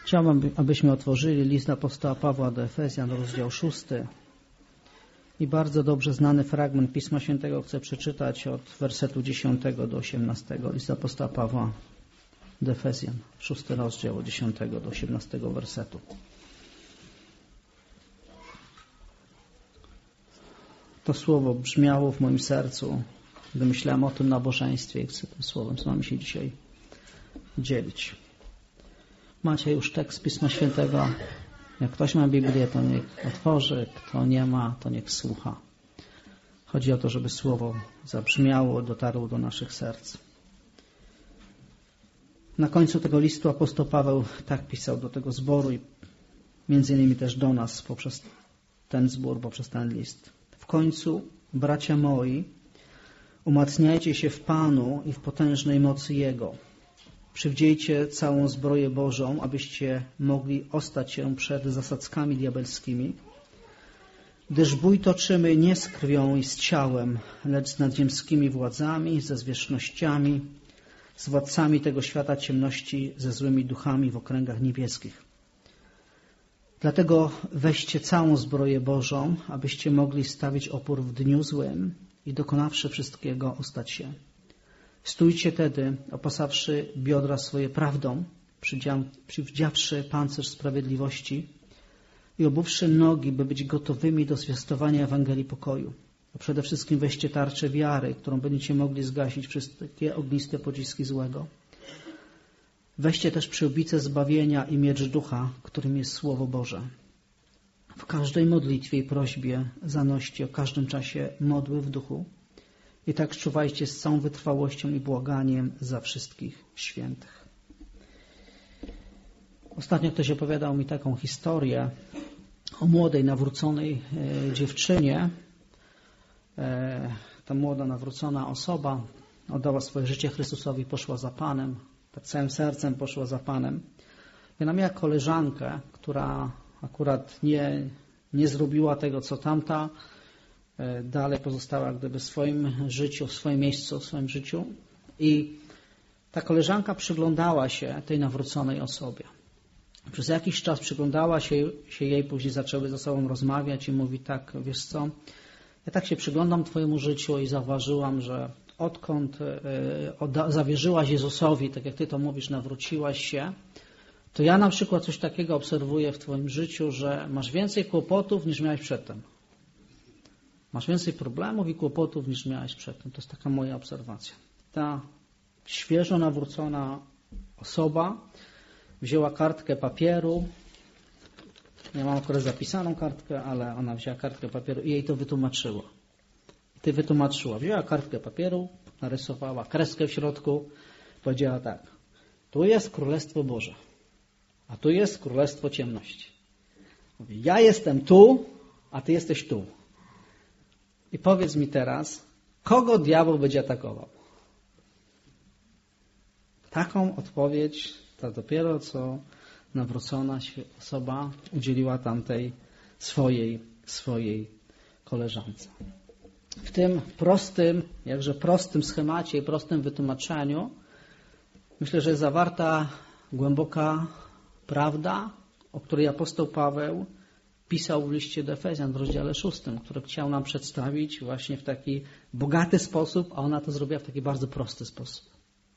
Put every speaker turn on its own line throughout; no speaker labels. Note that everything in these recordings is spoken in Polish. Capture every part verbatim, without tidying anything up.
Chciałbym, abyśmy otworzyli list apostoła Pawła do Efezjan, rozdział szósty. I bardzo dobrze znany fragment Pisma Świętego chcę przeczytać od wersetu dziesiątego do osiemnastego. List apostoła Pawła do Efezjan, szósty rozdział od dziesiątego do osiemnastego wersetu. To słowo brzmiało w moim sercu, gdy myślałem o tym nabożeństwie i chcę tym słowem z wami się dzisiaj dzielić. Macie już tekst Pisma Świętego. Jak ktoś ma Biblię, to niech otworzy, kto nie ma, to niech słucha. Chodzi o to, żeby słowo zabrzmiało, dotarło do naszych serc. Na końcu tego listu apostoł Paweł tak pisał do tego zboru i między innymi też do nas poprzez ten zbór, poprzez ten list. W końcu, bracia moi, umacniajcie się w Panu i w potężnej mocy Jego. Przywdziejcie całą zbroję Bożą, abyście mogli ostać się przed zasadzkami diabelskimi. Gdyż bój toczymy nie z krwią i z ciałem, lecz z nadziemskimi władzami, ze zwierzchnościami, z władcami tego świata ciemności, ze złymi duchami w okręgach niebieskich. Dlatego weźcie całą zbroję Bożą, abyście mogli stawić opór w dniu złym i dokonawszy wszystkiego ostać się. Stójcie tedy, opasawszy biodra swoje prawdą, przywdziawszy pancerz sprawiedliwości i obuwszy nogi, by być gotowymi do zwiastowania Ewangelii pokoju. A przede wszystkim weźcie tarczę wiary, którą będziecie mogli zgasić wszystkie ogniste pociski złego. Weźcie też przyłbicę zbawienia i miecz ducha, którym jest Słowo Boże. W każdej modlitwie i prośbie zanoście o każdym czasie modły w duchu. I tak czuwajcie z całą wytrwałością i błaganiem za wszystkich świętych. Ostatnio ktoś opowiadał mi taką historię o młodej, nawróconej e, dziewczynie. E, ta młoda, nawrócona osoba oddała swoje życie Chrystusowi, poszła za Panem, tak całym sercem poszła za Panem. I ona miała koleżankę, która akurat nie, nie zrobiła tego, co tamta, dalej pozostała gdyby w swoim życiu, w swoim miejscu, w swoim życiu. I ta koleżanka przyglądała się tej nawróconej osobie. Przez jakiś czas przyglądała się, się jej, później zaczęły ze sobą rozmawiać i mówi tak, wiesz co, ja tak się przyglądam Twojemu życiu i zauważyłam, że odkąd y, zawierzyłaś Jezusowi, tak jak Ty to mówisz, nawróciłaś się, to ja na przykład coś takiego obserwuję w Twoim życiu, że masz więcej kłopotów niż miałeś przedtem. Masz więcej problemów i kłopotów niż miałeś przedtem. To jest taka moja obserwacja. Ta świeżo nawrócona osoba wzięła kartkę papieru. Ja mam akurat zapisaną kartkę, ale ona wzięła kartkę papieru i jej to wytłumaczyła. Ty wytłumaczyła. Wzięła kartkę papieru, narysowała kreskę w środku, powiedziała tak. Tu jest Królestwo Boże, a tu jest Królestwo Ciemności. Mówi, ja jestem tu, a ty jesteś tu. I powiedz mi teraz, kogo diabeł będzie atakował? Taką odpowiedź ta dopiero co nawrócona osoba udzieliła tamtej swojej, swojej koleżance. W tym prostym, jakże prostym schemacie i prostym wytłumaczeniu myślę, że jest zawarta głęboka prawda, o której apostoł Paweł pisał w liście do Efezjan w rozdziale szóstym, który chciał nam przedstawić właśnie w taki bogaty sposób, a ona to zrobiła w taki bardzo prosty sposób.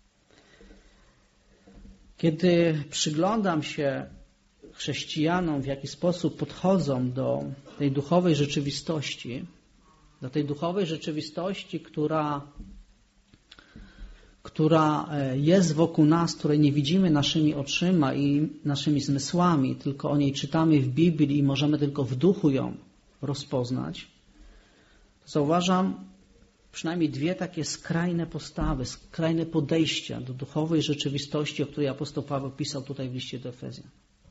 Kiedy przyglądam się chrześcijanom, w jaki sposób podchodzą do tej duchowej rzeczywistości, do tej duchowej rzeczywistości, która, która jest wokół nas, której nie widzimy naszymi oczyma i naszymi zmysłami, tylko o niej czytamy w Biblii i możemy tylko w duchu ją rozpoznać, to zauważam przynajmniej dwie takie skrajne postawy, skrajne podejścia do duchowej rzeczywistości, o której apostoł Paweł pisał tutaj w liście do Efezjan.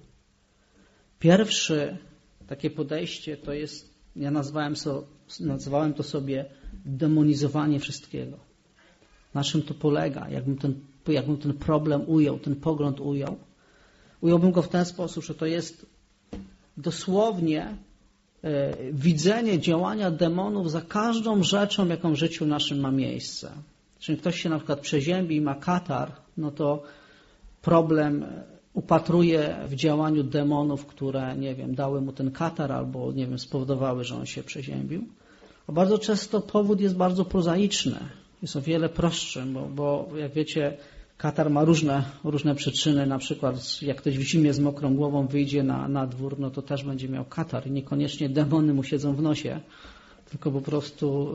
Pierwsze takie podejście to jest, ja nazwałem, so, nazwałem to sobie demonizowanie wszystkiego. Na czym to polega? Jakbym ten, jakbym ten problem ujął, ten pogląd ujął? Ująłbym go w ten sposób, że to jest dosłownie e, widzenie działania demonów za każdą rzeczą, jaką w życiu naszym ma miejsce. Czyli ktoś się na przykład przeziębi i ma katar, no to problem upatruje w działaniu demonów, które, nie wiem, dały mu ten katar albo, nie wiem, spowodowały, że on się przeziębił. A bardzo często powód jest bardzo prozaiczny. Jest o wiele prostszy, bo, bo jak wiecie, katar ma różne, różne przyczyny. Na przykład jak ktoś w zimie z mokrą głową wyjdzie na, na dwór, no to też będzie miał katar. I niekoniecznie demony mu siedzą w nosie, tylko po prostu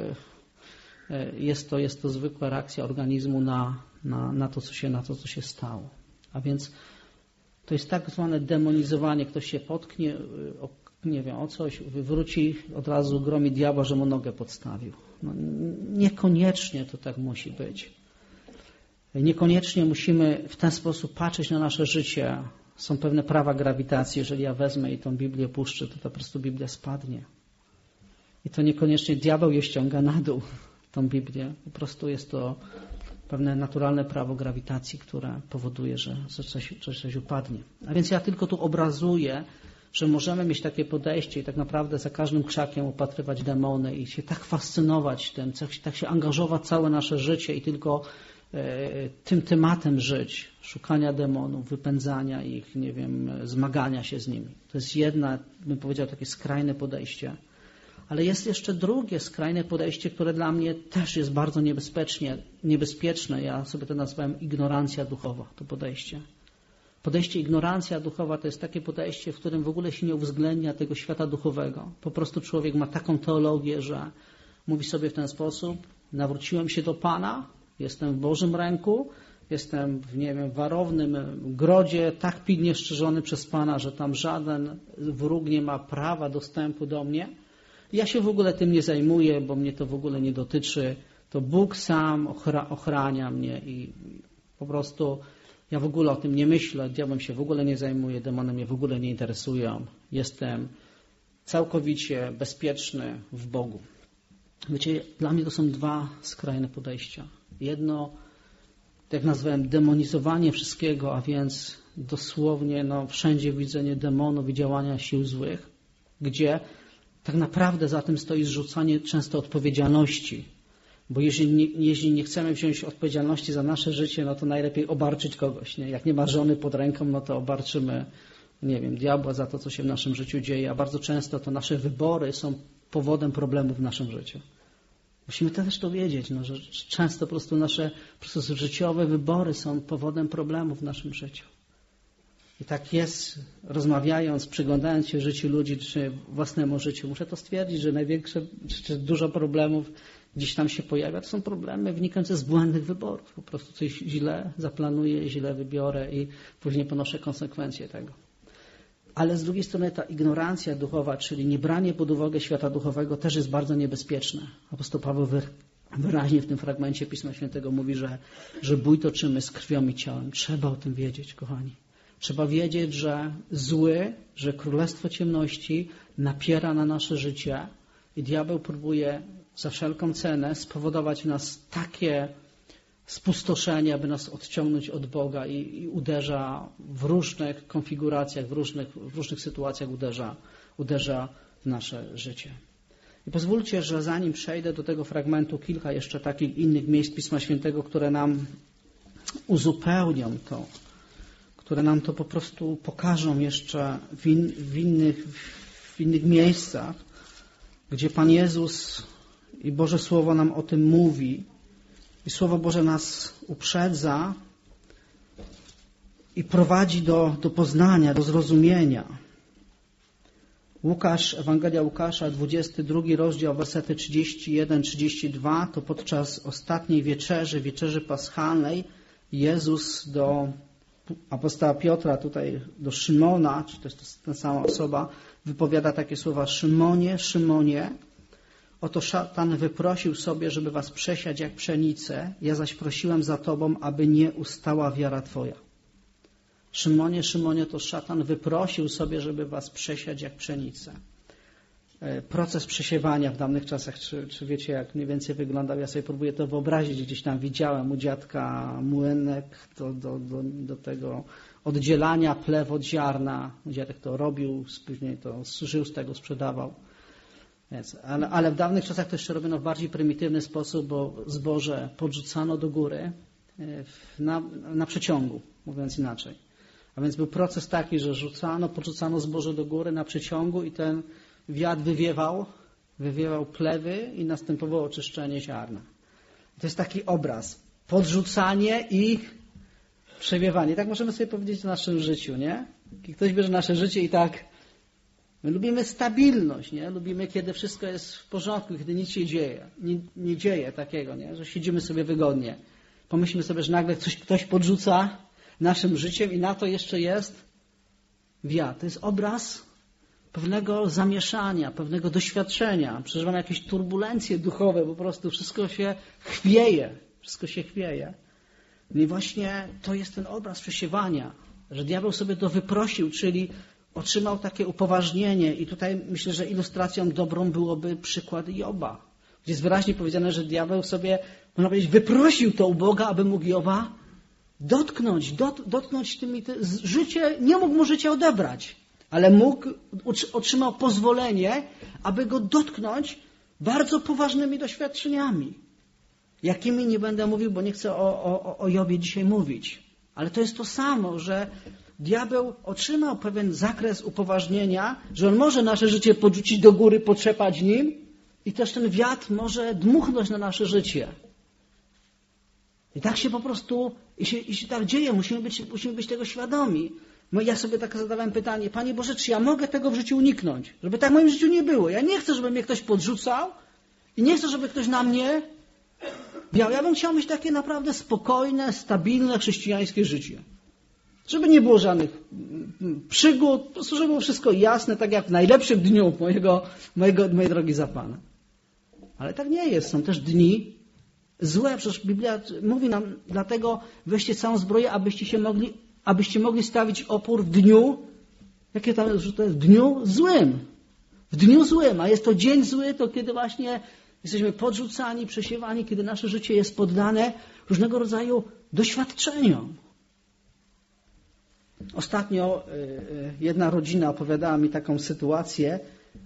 jest to, jest to zwykła reakcja organizmu na, na, na, to, co się, na to, co się stało. A więc to jest tak zwane demonizowanie. Ktoś się potknie, o, nie wiem, o coś, wywróci, od razu gromi diabła, że mu nogę podstawił. No, niekoniecznie to tak musi być. Niekoniecznie musimy w ten sposób patrzeć na nasze życie. Są pewne prawa grawitacji. Jeżeli ja wezmę i tą Biblię puszczę, to po prostu Biblia spadnie. I to niekoniecznie diabeł je ściąga na dół, tą Biblię. Po prostu jest to pewne naturalne prawo grawitacji, które powoduje, że coś, coś, coś upadnie. A więc ja tylko tu obrazuję, że możemy mieć takie podejście i tak naprawdę za każdym krzakiem upatrywać demony i się tak fascynować tym, tak się angażować całe nasze życie i tylko e, tym tematem żyć, szukania demonów, wypędzania ich, nie wiem, zmagania się z nimi. To jest jedna, bym powiedział, takie skrajne podejście. Ale jest jeszcze drugie skrajne podejście, które dla mnie też jest bardzo niebezpiecznie, niebezpieczne. Ja sobie to nazwałem ignorancja duchowa, to podejście. Podejście ignorancja duchowa to jest takie podejście, w którym w ogóle się nie uwzględnia tego świata duchowego. Po prostu człowiek ma taką teologię, że mówi sobie w ten sposób: nawróciłem się do Pana, jestem w Bożym ręku, jestem w, nie wiem, warownym grodzie, tak pilnie strzeżony przez Pana, że tam żaden wróg nie ma prawa dostępu do mnie. Ja się w ogóle tym nie zajmuję, bo mnie to w ogóle nie dotyczy. To Bóg sam ochra- ochrania mnie i po prostu ja w ogóle o tym nie myślę, diabłem się w ogóle nie zajmuję, demony mnie w ogóle nie interesują. Jestem całkowicie bezpieczny w Bogu. Wiecie, dla mnie to są dwa skrajne podejścia. Jedno, jak nazwałem, demonizowanie wszystkiego, a więc dosłownie no, wszędzie widzenie demonów i działania sił złych, gdzie tak naprawdę za tym stoi zrzucanie często odpowiedzialności. Bo jeżeli nie, jeżeli nie chcemy wziąć odpowiedzialności za nasze życie, no to najlepiej obarczyć kogoś. Nie? Jak nie ma żony pod ręką, no to obarczymy, nie wiem, diabła za to, co się w naszym życiu dzieje. A bardzo często to nasze wybory są powodem problemów w naszym życiu. Musimy też to wiedzieć, no, że często po prostu nasze po prostu życiowe wybory są powodem problemów w naszym życiu. I tak jest, rozmawiając, przyglądając się życiu ludzi, czy własnemu życiu, muszę to stwierdzić, że największe, czy dużo problemów gdzieś tam się pojawia, to są problemy wynikające z błędnych wyborów. Po prostu coś źle zaplanuję, źle wybiorę i później ponoszę konsekwencje tego. Ale z drugiej strony ta ignorancja duchowa, czyli niebranie pod uwagę świata duchowego, też jest bardzo niebezpieczne. Apostoł Paweł wyraźnie w tym fragmencie Pisma Świętego mówi, że, że bój toczymy z krwią i ciałem. Trzeba o tym wiedzieć, kochani. Trzeba wiedzieć, że zły, że królestwo ciemności napiera na nasze życie i diabeł próbuje za wszelką cenę spowodować w nas takie spustoszenie, aby nas odciągnąć od Boga i, i uderza w różnych konfiguracjach, w różnych, w różnych sytuacjach uderza, uderza w nasze życie. I pozwólcie, że zanim przejdę do tego fragmentu, kilka jeszcze takich innych miejsc Pisma Świętego, które nam uzupełnią to, które nam to po prostu pokażą jeszcze w, in, w, innych, w innych miejscach, gdzie Pan Jezus i Boże Słowo nam o tym mówi. I Słowo Boże nas uprzedza i prowadzi do, do poznania, do zrozumienia. Łukasz, Ewangelia Łukasza, dwudziesty drugi rozdział, wersety trzydzieści jeden trzydzieści dwa, to podczas ostatniej wieczerzy, wieczerzy paschalnej, Jezus do apostoła Piotra, tutaj do Szymona, czy to jest ta sama osoba, wypowiada takie słowa: Szymonie, Szymonie, oto szatan wyprosił sobie, żeby was przesiać jak pszenicę, ja zaś prosiłem za tobą, aby nie ustała wiara twoja. Szymonie, Szymonie, to szatan wyprosił sobie, żeby was przesiać jak pszenicę. Proces przesiewania w dawnych czasach, czy, czy wiecie, jak mniej więcej wyglądał? Ja sobie próbuję to wyobrazić, gdzieś tam widziałem u dziadka młynek do, do, do, do tego oddzielania plew od ziarna. Dziadek to robił, później to żył z tego, sprzedawał. Więc, ale, ale w dawnych czasach to jeszcze robiono w bardziej prymitywny sposób, bo zboże podrzucano do góry na, na przeciągu, mówiąc inaczej. A więc był proces taki, że rzucano, porzucano zboże do góry na przeciągu i ten wiatr wywiewał, wywiewał plewy i następowało oczyszczenie ziarna. To jest taki obraz. Podrzucanie i przewiewanie. Tak możemy sobie powiedzieć o naszym życiu, nie? Kiedy ktoś bierze nasze życie i tak... My lubimy stabilność, nie? Lubimy, kiedy wszystko jest w porządku, kiedy nic się dzieje. Nie, nie dzieje takiego, nie? Że siedzimy sobie wygodnie. Pomyślmy sobie, że nagle coś, ktoś podrzuca naszym życiem i na to jeszcze jest wiatr. To jest obraz pewnego zamieszania, pewnego doświadczenia. Przeżywamy jakieś turbulencje duchowe, po prostu wszystko się chwieje. Wszystko się chwieje. No i właśnie to jest ten obraz przesiewania, że diabeł sobie to wyprosił, czyli otrzymał takie upoważnienie i tutaj myślę, że ilustracją dobrą byłoby przykład Joba, gdzie jest wyraźnie powiedziane, że diabeł sobie, można powiedzieć, wyprosił to u Boga, aby mógł Joba dotknąć, dot, dotknąć tymi, ty, życie, nie mógł mu życia odebrać, ale mógł, otrzymał pozwolenie, aby go dotknąć bardzo poważnymi doświadczeniami. Jakimi nie będę mówił, bo nie chcę o, o, o Jobie dzisiaj mówić. Ale to jest to samo, że diabeł otrzymał pewien zakres upoważnienia, że on może nasze życie podrzucić do góry, potrzepać nim i też ten wiatr może dmuchnąć na nasze życie. I tak się po prostu, i się, i się tak dzieje, musimy być, musimy być tego świadomi. No ja sobie tak zadawałem pytanie, Panie Boże, czy ja mogę tego w życiu uniknąć? Żeby tak w moim życiu nie było. Ja nie chcę, żeby mnie ktoś podrzucał i nie chcę, żeby ktoś na mnie miał. Ja bym chciał mieć takie naprawdę spokojne, stabilne, chrześcijańskie życie. Żeby nie było żadnych przygód, po prostu żeby było wszystko jasne, tak jak w najlepszym dniu mojego, mojego, mojej drogi za Pana. Ale tak nie jest. Są też dni złe. Przecież Biblia mówi nam, dlatego weźcie całą zbroję, abyście się mogli, abyście mogli stawić opór w dniu, jakie tam jest, że to jest w dniu złym. W dniu złym, a jest to dzień zły, to kiedy właśnie jesteśmy podrzucani, przesiewani, kiedy nasze życie jest poddane różnego rodzaju doświadczeniom. Ostatnio jedna rodzina opowiadała mi taką sytuację,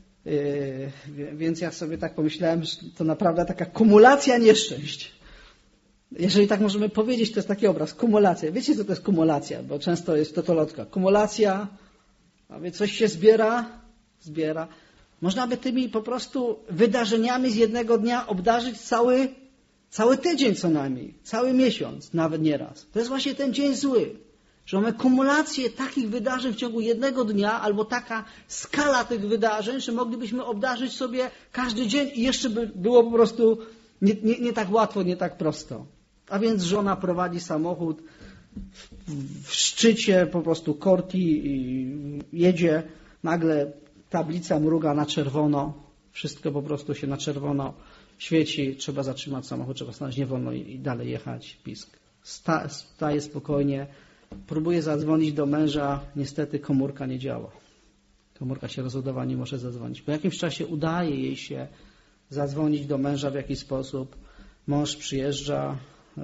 więc ja sobie tak pomyślałem, że to naprawdę taka kumulacja nieszczęść. Jeżeli tak możemy powiedzieć, to jest taki obraz, kumulacja. Wiecie, co to jest kumulacja? Bo często jest totolotka. Kumulacja, a więc coś się zbiera, zbiera. Można by tymi po prostu wydarzeniami z jednego dnia obdarzyć cały, cały tydzień co najmniej, cały miesiąc, nawet nieraz. To jest właśnie ten dzień zły. Że mamy kumulację takich wydarzeń w ciągu jednego dnia, albo taka skala tych wydarzeń, że moglibyśmy obdarzyć sobie każdy dzień i jeszcze by było po prostu nie, nie, nie tak łatwo, nie tak prosto. A więc żona prowadzi samochód w, w szczycie po prostu korki i jedzie, nagle tablica mruga na czerwono, wszystko po prostu się na czerwono świeci, trzeba zatrzymać samochód, trzeba stanąć, nie wolno i, i dalej jechać, pisk. Sta, staje spokojnie. Próbuje zadzwonić do męża, niestety komórka nie działa. Komórka się rozładowała, nie może zadzwonić. Po jakimś czasie udaje jej się zadzwonić do męża w jakiś sposób. Mąż przyjeżdża,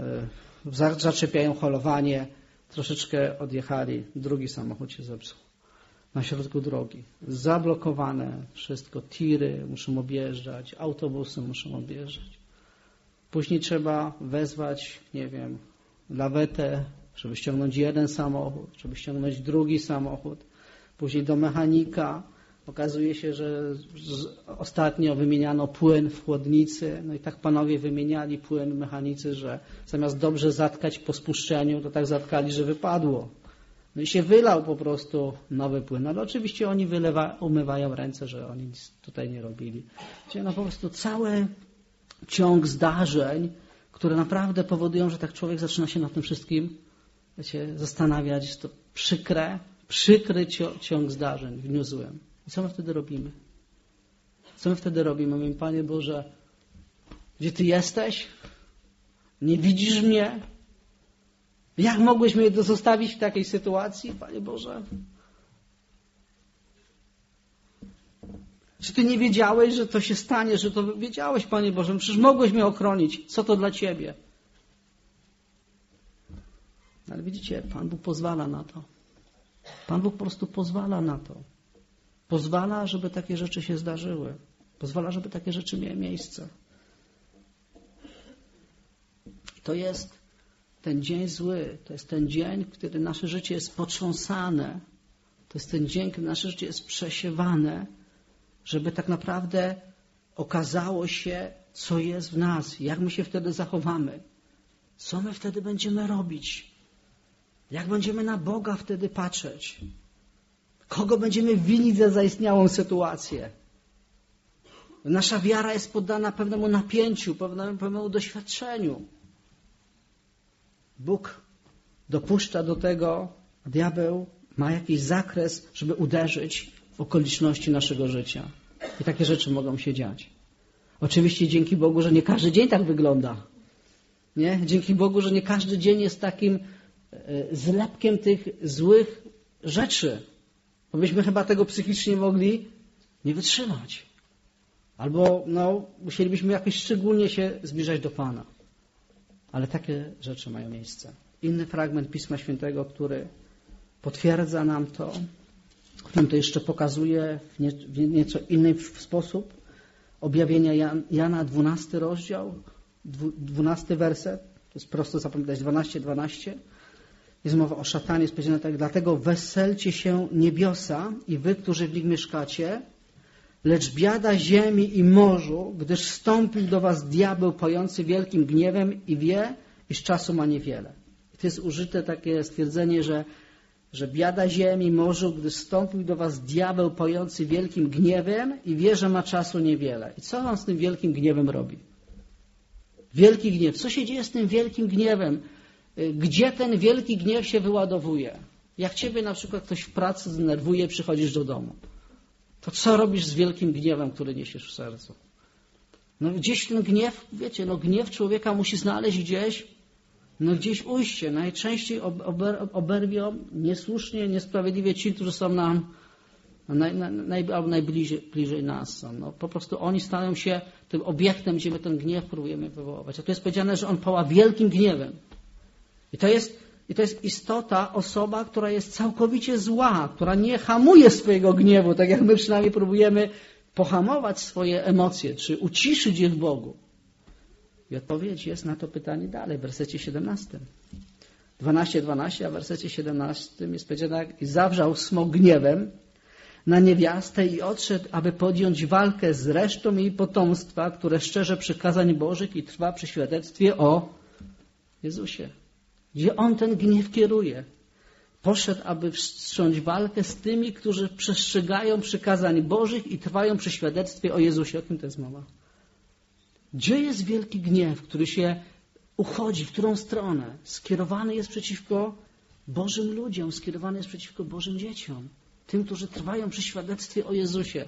zaczepiają holowanie, troszeczkę odjechali, drugi samochód się zepsuł. Na środku drogi. Zablokowane wszystko, tiry muszą objeżdżać, autobusy muszą objeżdżać. Później trzeba wezwać, nie wiem, lawetę, żeby ściągnąć jeden samochód, żeby ściągnąć drugi samochód, później do mechanika. Okazuje się, że ostatnio wymieniano płyn w chłodnicy, no i tak panowie wymieniali płyn mechanicy, że zamiast dobrze zatkać po spuszczeniu, to tak zatkali, że wypadło. No i się wylał po prostu nowy płyn, ale oczywiście oni wylewa, umywają ręce, że oni nic tutaj nie robili. Czyli no po prostu cały ciąg zdarzeń, które naprawdę powodują, że tak człowiek zaczyna się nad tym wszystkim wiecie, zastanawiać, jest to przykre, przykry ciąg zdarzeń w dniu złym. I co my wtedy robimy? Co my wtedy robimy? Mówimy, Panie Boże, gdzie Ty jesteś? Nie widzisz mnie? Jak mogłeś mnie zostawić w takiej sytuacji, Panie Boże? Czy Ty nie wiedziałeś, że to się stanie, że to wiedziałeś, Panie Boże? Przecież mogłeś mnie ochronić. Co to dla Ciebie? Ale widzicie, Pan Bóg pozwala na to. Pan Bóg po prostu pozwala na to. Pozwala, żeby takie rzeczy się zdarzyły. Pozwala, żeby takie rzeczy miały miejsce. To jest ten dzień zły, to jest ten dzień, w którym nasze życie jest potrząsane, to jest ten dzień, kiedy nasze życie jest przesiewane, żeby tak naprawdę okazało się, co jest w nas, jak my się wtedy zachowamy, co my wtedy będziemy robić, jak będziemy na Boga wtedy patrzeć, kogo będziemy winić za zaistniałą sytuację. Nasza wiara jest poddana pewnemu napięciu, pewnemu, pewnemu doświadczeniu. Bóg dopuszcza do tego, a diabeł ma jakiś zakres, żeby uderzyć w okoliczności naszego życia. I takie rzeczy mogą się dziać. Oczywiście dzięki Bogu, że nie każdy dzień tak wygląda. Nie? Dzięki Bogu, że nie każdy dzień jest takim zlepkiem tych złych rzeczy. Bo byśmy chyba tego psychicznie mogli nie wytrzymać. Albo no, musielibyśmy jakoś szczególnie się zbliżać do Pana. Ale takie rzeczy mają miejsce. Inny fragment Pisma Świętego, który potwierdza nam to, którym to jeszcze pokazuje w, nie, w nieco inny sposób. Objawienia Jan, Jana, dwunasty rozdział, dwunasty werset. To jest prosto zapamiętać, dwanaście, dwanaście. Jest mowa o szatanie, jest powiedziane tak. Dlatego weselcie się niebiosa i wy, którzy w nich mieszkacie, lecz biada ziemi i morzu, gdyż wstąpił do was diabeł pojący wielkim gniewem i wie, iż czasu ma niewiele. I to jest użyte takie stwierdzenie, że, że biada ziemi i morzu, gdyż wstąpił do was diabeł pojący wielkim gniewem i wie, że ma czasu niewiele. I co on z tym wielkim gniewem robi? Wielki gniew. Co się dzieje z tym wielkim gniewem? Gdzie ten wielki gniew się wyładowuje? Jak ciebie na przykład ktoś w pracy zdenerwuje, przychodzisz do domu. To co robisz z wielkim gniewem, który niesiesz w sercu? No gdzieś ten gniew, wiecie, no gniew człowieka musi znaleźć gdzieś, no gdzieś ujście. Najczęściej ober, oberwią niesłusznie, niesprawiedliwie ci, którzy są nam naj, naj, albo najbliżej bliżej nas są. No, po prostu oni stają się tym obiektem, gdzie my ten gniew próbujemy wywoływać. A tu jest powiedziane, że on pała wielkim gniewem. I to jest I to jest istota, osoba, która jest całkowicie zła, która nie hamuje swojego gniewu, tak jak my przynajmniej próbujemy pohamować swoje emocje, czy uciszyć je w Bogu. I odpowiedź jest na to pytanie dalej, w wersecie siedemnastym. dwanaście, dwanaście, a w wersecie siedemnastym jest powiedziane tak. I zawrzał smok gniewem na niewiastę i odszedł, aby podjąć walkę z resztą jej potomstwa, które szczerze przykazań Bożych i trwa przy świadectwie o Jezusie. Gdzie on ten gniew kieruje. Poszedł, aby wszcząć walkę z tymi, którzy przestrzegają przykazań Bożych i trwają przy świadectwie o Jezusie. O kim to jest mowa? Gdzie jest wielki gniew, który się uchodzi, w którą stronę? Skierowany jest przeciwko Bożym ludziom, skierowany jest przeciwko Bożym dzieciom. Tym, którzy trwają przy świadectwie o Jezusie.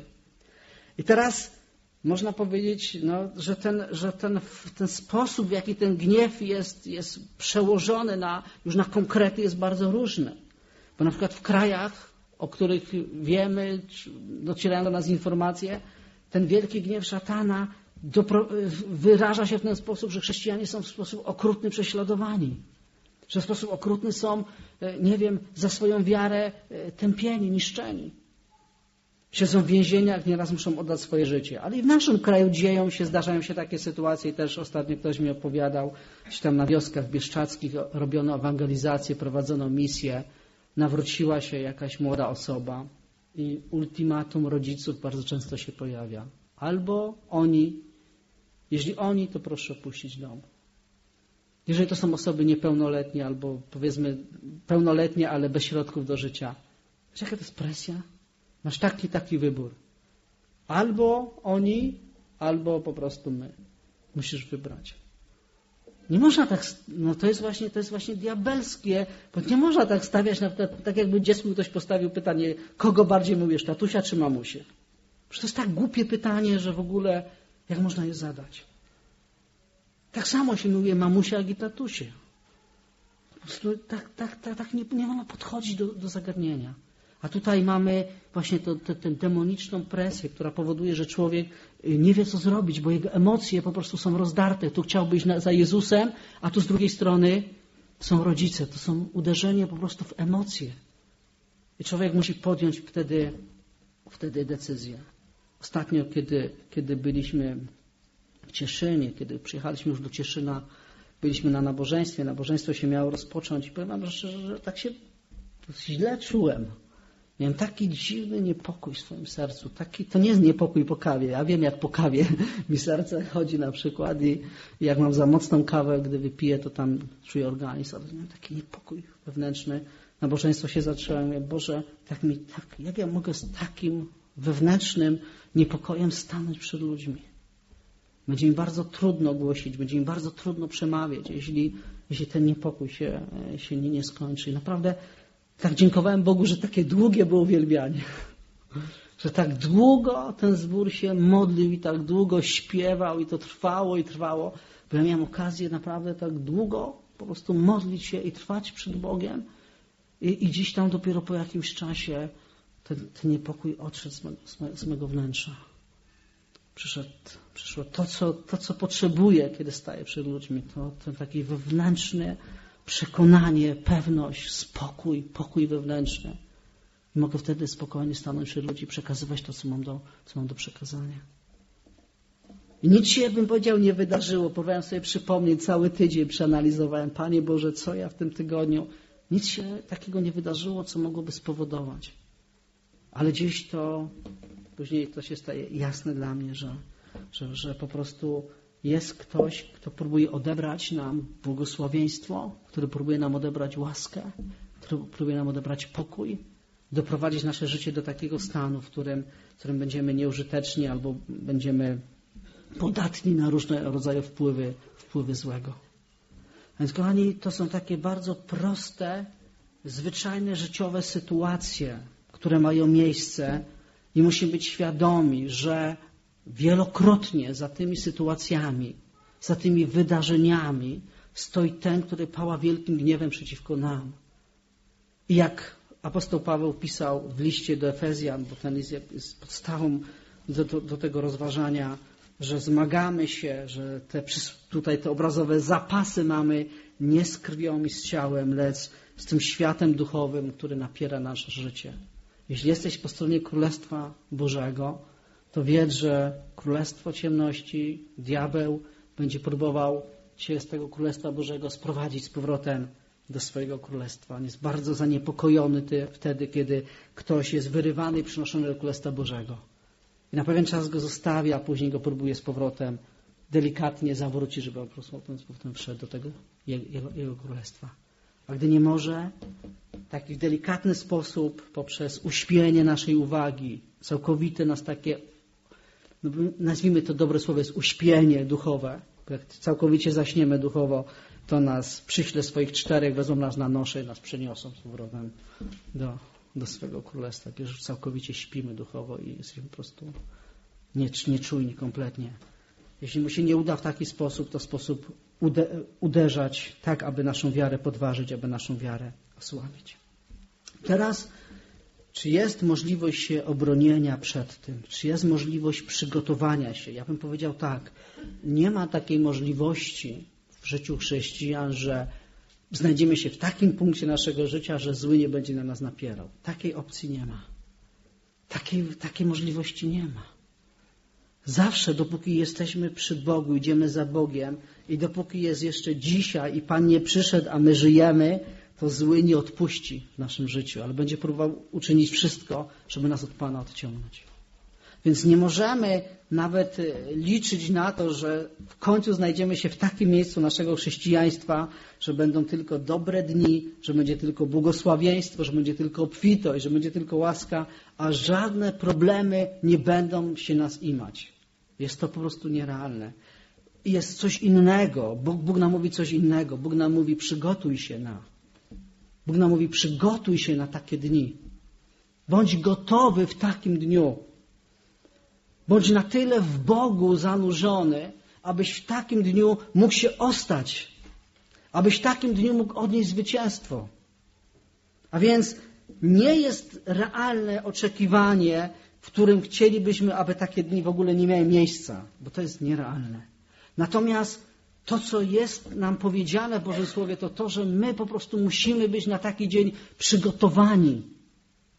I teraz można powiedzieć, no, że, ten, że ten, ten sposób, w jaki ten gniew jest, jest przełożony na, już na konkrety, jest bardzo różny. Bo na przykład w krajach, o których wiemy, docierają do nas informacje, ten wielki gniew szatana dopro, wyraża się w ten sposób, że chrześcijanie są w sposób okrutny prześladowani. Że w sposób okrutny są, nie wiem, za swoją wiarę tępieni, niszczeni. Siedzą w więzieniach, nieraz muszą oddać swoje życie. Ale i w naszym kraju dzieją się, zdarzają się takie sytuacje. Też ostatnio ktoś mi opowiadał, że tam na wioskach bieszczadzkich robiono ewangelizację, prowadzono misję. Nawróciła się jakaś młoda osoba i ultimatum rodziców bardzo często się pojawia. Albo oni, jeśli oni, to proszę opuścić dom. Jeżeli to są osoby niepełnoletnie albo powiedzmy pełnoletnie, ale bez środków do życia. Wiesz, jaka to jest presja? Masz taki, taki wybór. Albo oni, albo po prostu my. Musisz wybrać. Nie można tak, no to jest właśnie, to jest właśnie diabelskie, bo nie można tak stawiać, na, tak jakby dziecku ktoś postawił pytanie, kogo bardziej miłujesz, tatusia czy mamusię? Przecież to jest tak głupie pytanie, że w ogóle, jak można je zadać? Tak samo się miłuje mamusia, jak i tatusie. Po prostu tak, tak, tak, tak nie, nie wolno podchodzić do, do zagadnienia. A tutaj mamy właśnie to, to, tę demoniczną presję, która powoduje, że człowiek nie wie, co zrobić, bo jego emocje po prostu są rozdarte. Tu chciałby iść na, za Jezusem, a tu z drugiej strony są rodzice. To są uderzenia po prostu w emocje. I człowiek musi podjąć wtedy, wtedy decyzję. Ostatnio, kiedy, kiedy byliśmy w Cieszynie, kiedy przyjechaliśmy już do Cieszyna, byliśmy na nabożeństwie, nabożeństwo się miało rozpocząć i powiem wam szczerze, że tak się źle czułem. Miałem taki dziwny niepokój w swoim sercu. Taki, to nie jest niepokój po kawie. Ja wiem, jak po kawie mi serce chodzi na przykład i jak mam za mocną kawę, gdy wypiję, to tam czuję organizm. Ale miałem taki niepokój wewnętrzny. Nabożeństwo się zaczęło. Mówię, Boże, tak mi, tak, jak ja mogę z takim wewnętrznym niepokojem stanąć przed ludźmi? Będzie mi bardzo trudno głosić, będzie mi bardzo trudno przemawiać, jeśli, jeśli ten niepokój się, się nie, nie skończy. I naprawdę tak dziękowałem Bogu, że takie długie było uwielbianie. Że tak długo ten zbór się modlił i tak długo śpiewał i to trwało i trwało. Bo ja miałem okazję naprawdę tak długo po prostu modlić się i trwać przed Bogiem. I, i gdzieś tam dopiero po jakimś czasie ten, ten niepokój odszedł z, me, z, me, z mego wnętrza. Przyszedł, przyszło to co, to, co potrzebuję, kiedy staję przed ludźmi. To ten taki wewnętrzny przekonanie, pewność, spokój, pokój wewnętrzny. I mogę wtedy spokojnie stanąć przed ludźmi i przekazywać to, co mam do, co mam do przekazania. I nic się, bym powiedział, nie wydarzyło. Próbowałem sobie przypomnieć, cały tydzień przeanalizowałem. Panie Boże, co ja w tym tygodniu? Nic się takiego nie wydarzyło, co mogłoby spowodować. Ale gdzieś to, później to się staje jasne dla mnie, że, że, że po prostu jest ktoś, kto próbuje odebrać nam błogosławieństwo, który próbuje nam odebrać łaskę, który próbuje nam odebrać pokój, doprowadzić nasze życie do takiego stanu, w którym, w którym będziemy nieużyteczni albo będziemy podatni na różne rodzaje wpływy, wpływy złego. Więc kochani, to są takie bardzo proste, zwyczajne, życiowe sytuacje, które mają miejsce i musimy być świadomi, że wielokrotnie za tymi sytuacjami, za tymi wydarzeniami stoi ten, który pała wielkim gniewem przeciwko nam. I jak apostoł Paweł pisał w liście do Efezjan, bo ten jest, jest podstawą do, do, do tego rozważania, że zmagamy się, że te, tutaj te obrazowe zapasy mamy nie z krwią i z ciałem, lecz z tym światem duchowym, który napiera nasze życie. Jeśli jesteś po stronie Królestwa Bożego, to wiedz, że Królestwo Ciemności, diabeł będzie próbował Cię z tego Królestwa Bożego sprowadzić z powrotem do swojego Królestwa. On jest bardzo zaniepokojony ty, wtedy, kiedy ktoś jest wyrywany i przynoszony do Królestwa Bożego. I na pewien czas go zostawia, a później go próbuje z powrotem delikatnie zawrócić, żeby on po prostu z powrotem wszedł do tego jego, jego Królestwa. A gdy nie może, w taki delikatny sposób, poprzez uśpienie naszej uwagi, całkowite nas takie, no nazwijmy to dobre słowo, jest uśpienie duchowe. Jak całkowicie zaśniemy duchowo, to nas przyśle swoich czterech, wezmą nas na nosze i nas przeniosą z powrotem do, do swego królestwa. Kiedy już całkowicie śpimy duchowo i jesteśmy po prostu nieczujni kompletnie. Jeśli mu się nie uda w taki sposób, to sposób uderzać tak, aby naszą wiarę podważyć, aby naszą wiarę osłabić. Teraz, czy jest możliwość się obronienia przed tym? Czy jest możliwość przygotowania się? Ja bym powiedział tak, nie ma takiej możliwości w życiu chrześcijan, że znajdziemy się w takim punkcie naszego życia, że zły nie będzie na nas napierał. Takiej opcji nie ma. Takiej, takiej możliwości nie ma. Zawsze, dopóki jesteśmy przy Bogu, idziemy za Bogiem i dopóki jest jeszcze dzisiaj i Pan nie przyszedł, a my żyjemy, to zły nie odpuści w naszym życiu, ale będzie próbował uczynić wszystko, żeby nas od Pana odciągnąć. Więc nie możemy nawet liczyć na to, że w końcu znajdziemy się w takim miejscu naszego chrześcijaństwa, że będą tylko dobre dni, że będzie tylko błogosławieństwo, że będzie tylko obfitość, że będzie tylko łaska, a żadne problemy nie będą się nas imać. Jest to po prostu nierealne. Jest coś innego. Bóg, Bóg nam mówi coś innego. Bóg nam mówi przygotuj się na. Bóg nam mówi przygotuj się na takie dni. Bądź gotowy w takim dniu. Bądź na tyle w Bogu zanurzony, abyś w takim dniu mógł się ostać. Abyś w takim dniu mógł odnieść zwycięstwo. A więc nie jest realne oczekiwanie, w którym chcielibyśmy, aby takie dni w ogóle nie miały miejsca, bo to jest nierealne. Natomiast to, co jest nam powiedziane w Bożym Słowie, to to, że my po prostu musimy być na taki dzień przygotowani.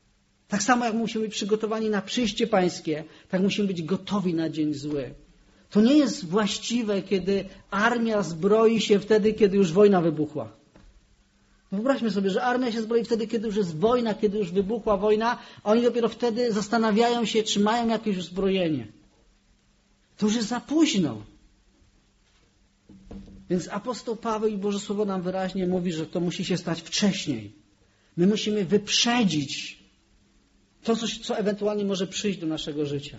Tak samo jak musimy być przygotowani na przyjście Pańskie, tak musimy być gotowi na dzień zły. To nie jest właściwe, kiedy armia zbroi się wtedy, kiedy już wojna wybuchła. Wyobraźmy sobie, że armia się zbroi wtedy, kiedy już jest wojna, kiedy już wybuchła wojna, a oni dopiero wtedy zastanawiają się, czy mają jakieś uzbrojenie. To już jest za późno. Więc apostoł Paweł i Boże Słowo nam wyraźnie mówi, że to musi się stać wcześniej. My musimy wyprzedzić to, co, co ewentualnie może przyjść do naszego życia.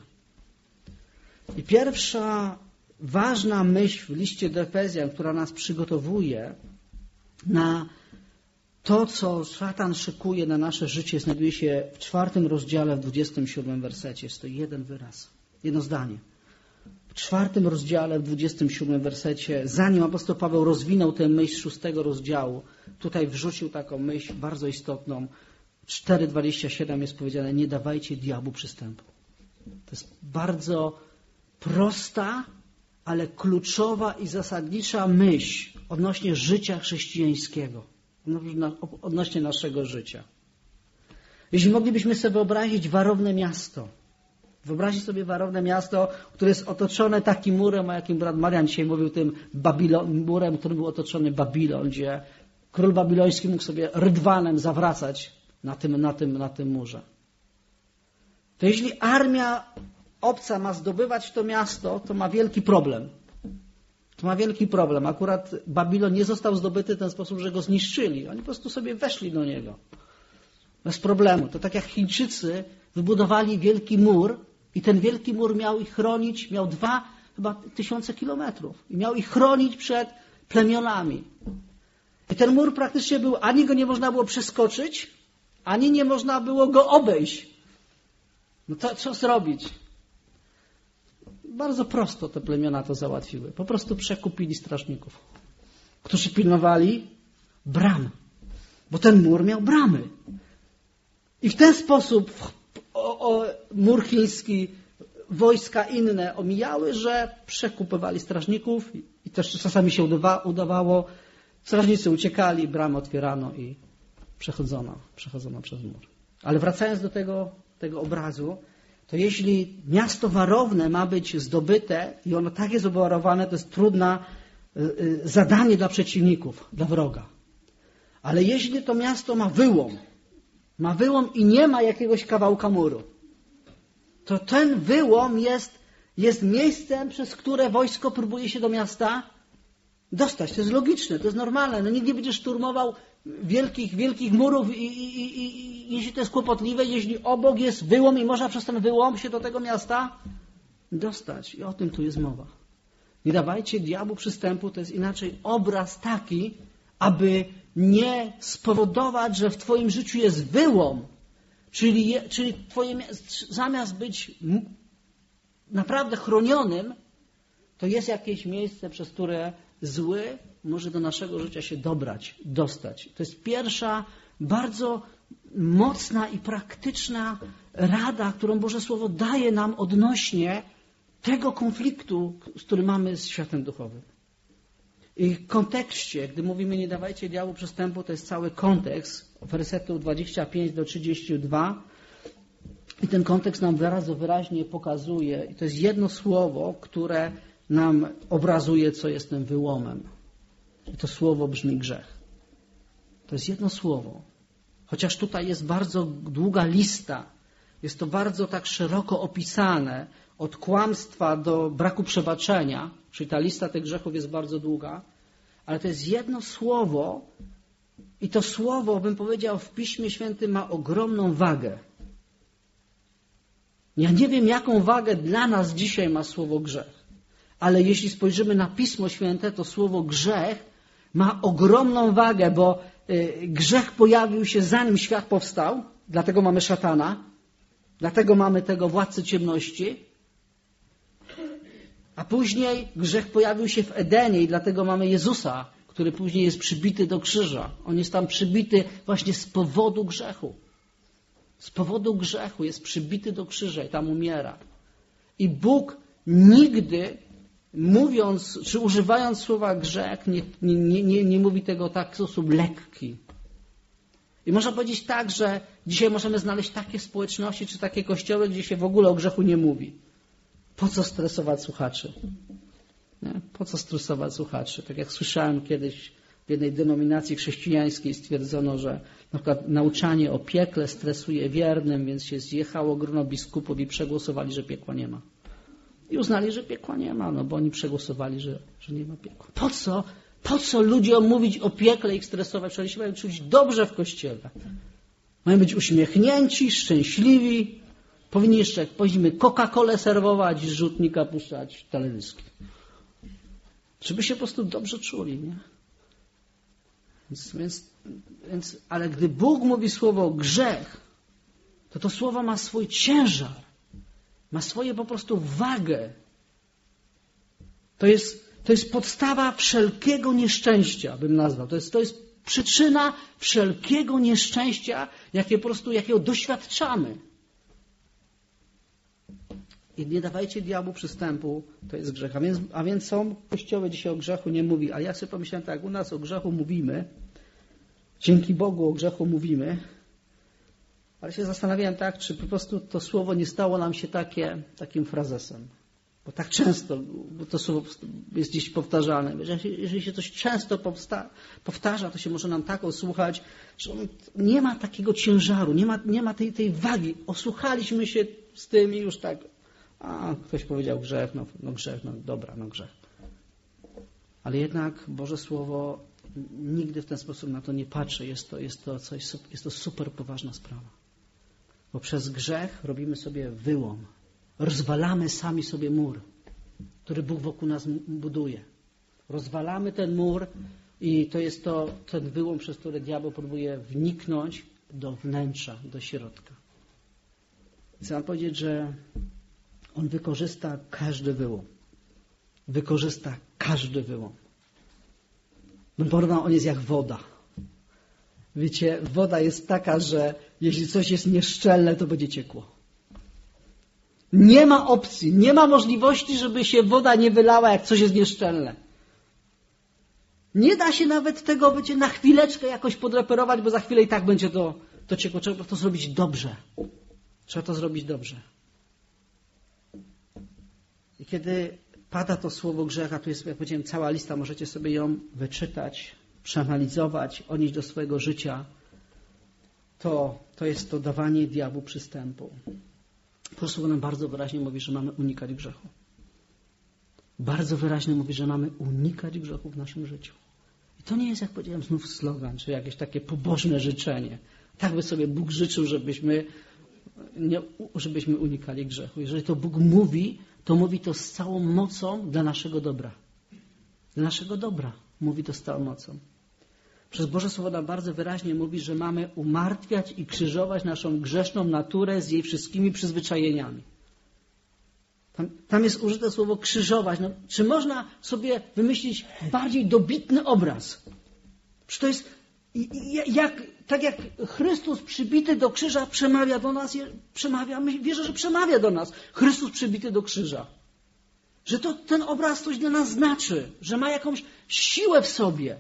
I pierwsza ważna myśl w liście do Efezjan, która nas przygotowuje na to, co szatan szykuje na nasze życie, znajduje się w czwartym rozdziale, w dwudziestym siódmym wersecie. Jest to jeden wyraz, jedno zdanie. W czwartym rozdziale, w dwudziestym siódmym wersecie, zanim apostoł Paweł rozwinął tę myśl szóstego rozdziału, tutaj wrzucił taką myśl bardzo istotną. cztery dwadzieścia siedem jest powiedziane: nie dawajcie diabłu przystępu. To jest bardzo prosta, ale kluczowa i zasadnicza myśl odnośnie życia chrześcijańskiego, odnośnie naszego życia. Jeśli moglibyśmy sobie wyobrazić warowne miasto, wyobrazić sobie warowne miasto, które jest otoczone takim murem, o jakim brat Marian dzisiaj mówił, tym Babilon, murem, którym był otoczony Babilon, gdzie król babiloński mógł sobie rydwanem zawracać na tym, na tym, na tym murze. To jeśli armia obca ma zdobywać to miasto, to ma wielki problem. To ma wielki problem. Akurat Babilon nie został zdobyty w ten sposób, że go zniszczyli. Oni po prostu sobie weszli do niego. Bez problemu. To tak jak Chińczycy wybudowali wielki mur i ten wielki mur miał ich chronić, miał dwa chyba tysiące kilometrów i miał ich chronić przed plemionami. I ten mur praktycznie był, ani go nie można było przeskoczyć, ani nie można było go obejść. No to co zrobić? Bardzo prosto te plemiona to załatwiły. Po prostu przekupili strażników, którzy pilnowali bram. Bo ten mur miał bramy. I w ten sposób o, o, mur chiński, wojska inne omijały, że przekupywali strażników i też czasami się udawa, udawało. Strażnicy uciekali, bramy otwierano i przechodzono, przechodzono przez mur. Ale wracając do tego, tego obrazu, to jeśli miasto warowne ma być zdobyte i ono tak jest obwarowane, to jest trudne zadanie dla przeciwników, dla wroga. Ale jeśli to miasto ma wyłom, ma wyłom i nie ma jakiegoś kawałka muru, to ten wyłom jest, jest miejscem, przez które wojsko próbuje się do miasta dostać. To jest logiczne, to jest normalne. No nikt nie będzie szturmował wielkich, wielkich murów i, i, i, i jeśli to jest kłopotliwe, jeśli obok jest wyłom i można przez ten wyłom się do tego miasta dostać. I o tym tu jest mowa. Nie dawajcie diabłu przystępu, to jest inaczej obraz taki, aby nie spowodować, że w twoim życiu jest wyłom, czyli, czyli twoje, zamiast być naprawdę chronionym, to jest jakieś miejsce, przez które zły może do naszego życia się dobrać, dostać. To jest pierwsza, bardzo mocna i praktyczna rada, którą Boże Słowo daje nam odnośnie tego konfliktu, z którym mamy z światem duchowym. I w kontekście, gdy mówimy nie dawajcie diabłu przystępu, to jest cały kontekst wersetów dwudziestego piątego do trzydziestego drugiego. I ten kontekst nam bardzo wyraźnie pokazuje, i to jest jedno słowo, które nam obrazuje, co jest tym wyłomem. I to słowo brzmi grzech. To jest jedno słowo. Chociaż tutaj jest bardzo długa lista, jest to bardzo tak szeroko opisane, od kłamstwa do braku przebaczenia, czyli ta lista tych grzechów jest bardzo długa, ale to jest jedno słowo i to słowo, bym powiedział, w Piśmie Świętym ma ogromną wagę. Ja nie wiem, jaką wagę dla nas dzisiaj ma słowo grzech, ale jeśli spojrzymy na Pismo Święte, to słowo grzech ma ogromną wagę, bo grzech pojawił się zanim świat powstał, dlatego mamy szatana, dlatego mamy tego władcę ciemności, a później grzech pojawił się w Edenie i dlatego mamy Jezusa, który później jest przybity do krzyża. On jest tam przybity właśnie z powodu grzechu. Z powodu grzechu jest przybity do krzyża i tam umiera. I Bóg nigdy, mówiąc czy używając słowa grzech, nie, nie, nie, nie mówi tego tak w sposób lekki. I można powiedzieć tak, że dzisiaj możemy znaleźć takie społeczności czy takie kościoły, gdzie się w ogóle o grzechu nie mówi. Po co stresować słuchaczy? Nie? Po co stresować słuchaczy? Tak jak słyszałem kiedyś w jednej denominacji chrześcijańskiej stwierdzono, że na przykład nauczanie o piekle stresuje wiernym, więc się zjechało grono biskupów i przegłosowali, że piekła nie ma. I uznali, że piekła nie ma, no bo oni przegłosowali, że, że nie ma piekła. Po co? Po co ludziom mówić o piekle i ich stresować? Przecież się mają czuć dobrze w Kościele. Mają być uśmiechnięci, szczęśliwi. Powinni jeszcze, jak powinniśmy Coca-Colę serwować i z rzutnika puszczać teledyski. Żeby się po prostu dobrze czuli, nie? Więc, więc, więc, ale gdy Bóg mówi słowo grzech, to to słowo ma swój ciężar. Ma swoje po prostu wagę. To jest, to jest podstawa wszelkiego nieszczęścia, bym nazwał. To jest, to jest przyczyna wszelkiego nieszczęścia, jakie po prostu, jakiego doświadczamy. I nie dawajcie diabłu przystępu, to jest grzech. A więc, a więc są kościoły dzisiaj o grzechu nie mówi. A ja sobie pomyślałem tak, u nas o grzechu mówimy, dzięki Bogu o grzechu mówimy, ale się zastanawiałem tak, czy po prostu to słowo nie stało nam się takie, takim frazesem. Bo tak często, bo to słowo jest gdzieś powtarzane. Jeżeli się coś często powsta- powtarza, to się może nam tak osłuchać, że on nie ma takiego ciężaru, nie ma, nie ma tej, tej wagi. Osłuchaliśmy się z tym i już tak, a ktoś powiedział grzech, no, no grzech, no dobra, no grzech. Ale jednak Boże Słowo nigdy w ten sposób na to nie patrzy. Jest to, jest to, coś, jest to super poważna sprawa. Bo przez grzech robimy sobie wyłom. Rozwalamy sami sobie mur, który Bóg wokół nas buduje. Rozwalamy ten mur i to jest to, ten wyłom, przez który diabeł próbuje wniknąć do wnętrza, do środka. Chcę wam powiedzieć, że on wykorzysta każdy wyłom. Wykorzysta każdy wyłom. No bo on jest jak woda. Wiecie, woda jest taka, że jeśli coś jest nieszczelne, to będzie ciekło. Nie ma opcji, nie ma możliwości, żeby się woda nie wylała, jak coś jest nieszczelne. Nie da się nawet tego będzie na chwileczkę jakoś podreperować, bo za chwilę i tak będzie to, to ciekło. Trzeba to zrobić dobrze. Trzeba to zrobić dobrze. I kiedy pada to słowo grzecha, tu jest, jak powiedziałem, cała lista, możecie sobie ją wyczytać, przeanalizować, odnieść do swojego życia, to, to jest to dawanie diabłu przystępu. Słowo nam bardzo wyraźnie mówi, że mamy unikać grzechu. Bardzo wyraźnie mówi, że mamy unikać grzechu w naszym życiu. I to nie jest, jak powiedziałem, znów slogan, czy jakieś takie pobożne życzenie. Tak by sobie Bóg życzył, żebyśmy, nie, żebyśmy unikali grzechu. Jeżeli to Bóg mówi, to mówi to z całą mocą dla naszego dobra. Dla naszego dobra mówi to z całą mocą. Przez Boże Słowo nam bardzo wyraźnie mówi, że mamy umartwiać i krzyżować naszą grzeszną naturę z jej wszystkimi przyzwyczajeniami. Tam, tam jest użyte słowo krzyżować. No, czy można sobie wymyślić bardziej dobitny obraz? Czy to jest jak, tak jak Chrystus przybity do krzyża przemawia do nas, przemawia, wierzę, że przemawia do nas. Chrystus przybity do krzyża. Że to ten obraz coś dla nas znaczy, że ma jakąś siłę w sobie.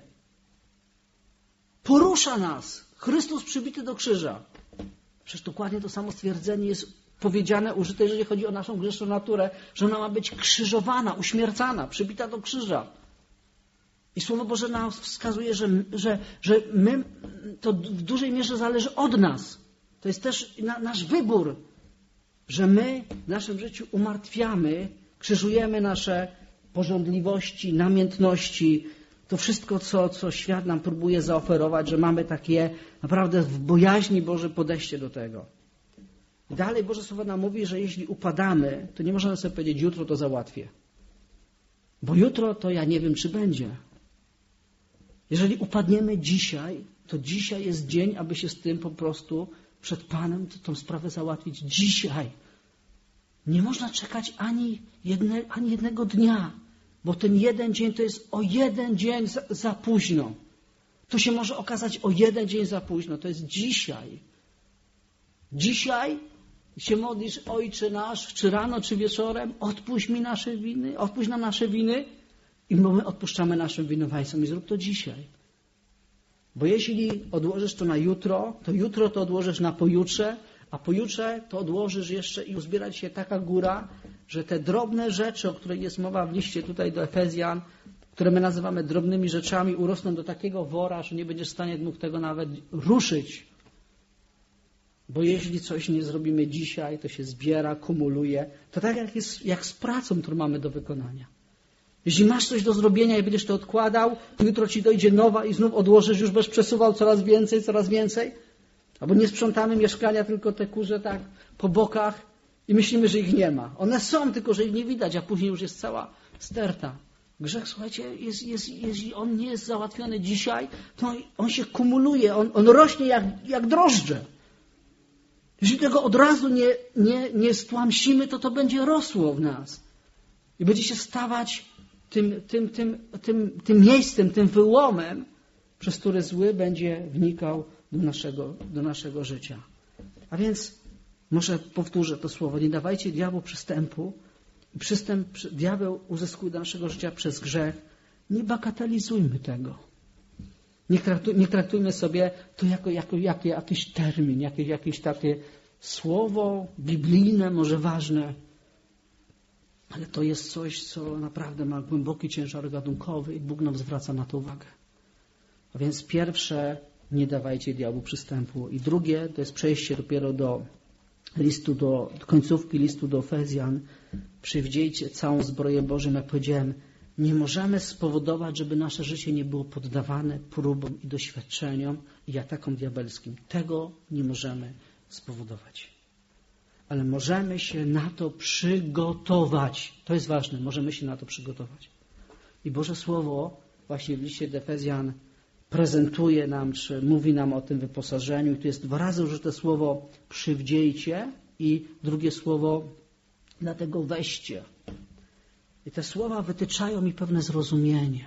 Porusza nas. Chrystus przybity do krzyża. Przecież dokładnie to samo stwierdzenie jest powiedziane, użyte, jeżeli chodzi o naszą grzeszną naturę, że ona ma być krzyżowana, uśmiercana, przybita do krzyża. I Słowo Boże nam wskazuje, że, że, że my, to w dużej mierze zależy od nas. To jest też na, nasz wybór, że my w naszym życiu umartwiamy, krzyżujemy nasze pożądliwości, namiętności, to wszystko, co, co świat nam próbuje zaoferować, że mamy takie naprawdę w bojaźni Boże podejście do tego. Dalej Boże Słowo nam mówi, że jeśli upadamy, to nie możemy sobie powiedzieć, jutro to załatwię. Bo jutro to ja nie wiem, czy będzie. Jeżeli upadniemy dzisiaj, to dzisiaj jest dzień, aby się z tym po prostu przed Panem tą sprawę załatwić. Dzisiaj. Nie można czekać ani, jedne, ani jednego dnia, bo ten jeden dzień to jest o jeden dzień za, za późno. To się może okazać o jeden dzień za późno. To jest dzisiaj. Dzisiaj się modlisz, Ojcze nasz, czy rano, czy wieczorem, odpuść mi nasze winy, odpuść nam nasze winy i my odpuszczamy naszym winowajcom i zrób to dzisiaj. Bo jeśli odłożysz to na jutro, to jutro to odłożysz na pojutrze, a pojutrze to odłożysz jeszcze i uzbiera się taka góra, że te drobne rzeczy, o których jest mowa w liście tutaj do Efezjan, które my nazywamy drobnymi rzeczami, urosną do takiego wora, że nie będziesz w stanie mógł tego nawet ruszyć. Bo jeśli coś nie zrobimy dzisiaj, to się zbiera, kumuluje. To tak jak jest jak z pracą, którą mamy do wykonania. Jeśli masz coś do zrobienia i będziesz to odkładał, to jutro ci dojdzie nowa i znów odłożysz, już będziesz przesuwał coraz więcej, coraz więcej. Albo nie sprzątamy mieszkania, tylko te kurze tak po bokach i myślimy, że ich nie ma. One są, tylko że ich nie widać, a później już jest cała sterta. Grzech, słuchajcie, jest, jest, jeśli on nie jest załatwiony dzisiaj, to on się kumuluje, on, on rośnie jak, jak drożdże. Jeśli tego od razu nie, nie, nie stłamsimy, to to będzie rosło w nas. I będzie się stawać tym, tym, tym, tym, tym miejscem, tym wyłomem, przez który zły będzie wnikał do naszego, do naszego życia. A więc, może powtórzę to słowo, nie dawajcie diabłu przystępu. Przystęp, diabeł uzyskuje do naszego życia przez grzech. Nie bagatelizujmy tego. Nie, traktuj, nie traktujmy sobie to jako, jako, jako jakiś termin, jakieś, jakieś takie słowo biblijne, może ważne, ale to jest coś, co naprawdę ma głęboki ciężar gatunkowy i Bóg nam zwraca na to uwagę. A więc pierwsze, nie dawajcie diabłu przystępu. I drugie, to jest przejście dopiero do listu, do, do końcówki listu do Efezjan. Przywdziejcie całą zbroję Bożą, jak powiedziałem. Nie możemy spowodować, żeby nasze życie nie było poddawane próbom i doświadczeniom i atakom diabelskim. Tego nie możemy spowodować. Ale możemy się na to przygotować. To jest ważne. Możemy się na to przygotować. I Boże Słowo właśnie w liście do Efezjan prezentuje nam, czy mówi nam o tym wyposażeniu. I tu jest dwa razy użyte słowo przywdziejcie i drugie słowo dlatego weźcie. I te słowa wytyczają mi pewne zrozumienie.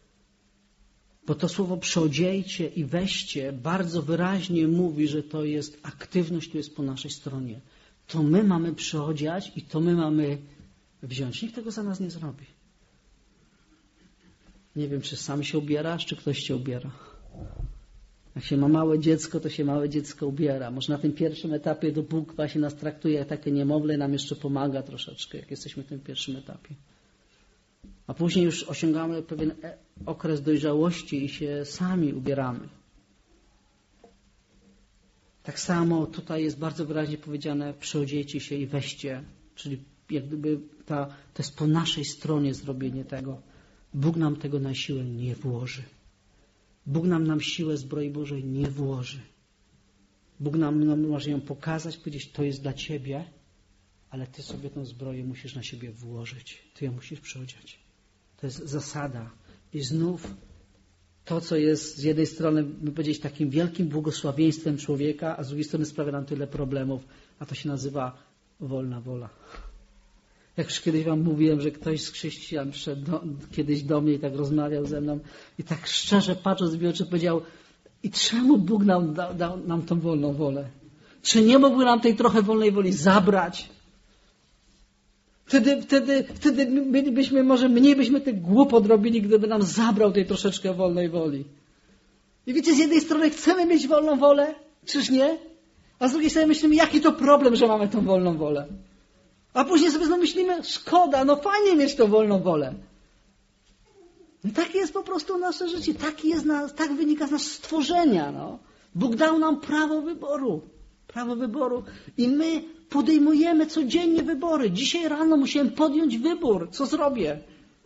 Bo to słowo przyodziejcie i weźcie bardzo wyraźnie mówi, że to jest aktywność, która jest po naszej stronie. To my mamy przyodziać i to my mamy wziąć. Nikt tego za nas nie zrobi. Nie wiem, czy sam się ubierasz, czy ktoś cię ubiera. Jak się ma małe dziecko, to się małe dziecko ubiera. Może na tym pierwszym etapie to Bóg właśnie nas traktuje jak takie niemowlę, nam jeszcze pomaga troszeczkę, jak jesteśmy w tym pierwszym etapie. A później już osiągamy pewien okres dojrzałości i się sami ubieramy. Tak samo tutaj jest bardzo wyraźnie powiedziane, przyodziejcie się i weźcie. Czyli jak gdyby ta, to jest po naszej stronie zrobienie tego. Bóg nam tego na siłę nie włoży. Bóg nam nam siłę zbroi Bożej nie włoży. Bóg nam, nam może ją pokazać, powiedzieć, to jest dla Ciebie, ale Ty sobie tę zbroję musisz na siebie włożyć. Ty ją musisz przyodziać. To jest zasada. I znów to, co jest z jednej strony, by powiedzieć, takim wielkim błogosławieństwem człowieka, a z drugiej strony sprawia nam tyle problemów, a to się nazywa wolna wola. Jak już kiedyś wam mówiłem, że ktoś z chrześcijan przyszedł do, kiedyś do mnie i tak rozmawiał ze mną i tak szczerze patrząc w mi oczy powiedział, i czemu Bóg nam dał, dał nam tą wolną wolę? Czy nie mógłby nam tej trochę wolnej woli zabrać? Wtedy, wtedy, wtedy bylibyśmy, może mniej byśmy tych głupot robili, gdyby nam zabrał tej troszeczkę wolnej woli. I wiecie, z jednej strony chcemy mieć wolną wolę, czyż nie? A z drugiej strony myślimy, jaki to problem, że mamy tą wolną wolę. A później sobie znowu myślimy, szkoda, no fajnie mieć tą wolną wolę. No takie jest po prostu nasze życie, taki jest nas, tak wynika z nas stworzenia. No. Bóg dał nam prawo wyboru. Prawo wyboru. I my podejmujemy codziennie wybory. Dzisiaj rano musiałem podjąć wybór. Co zrobię?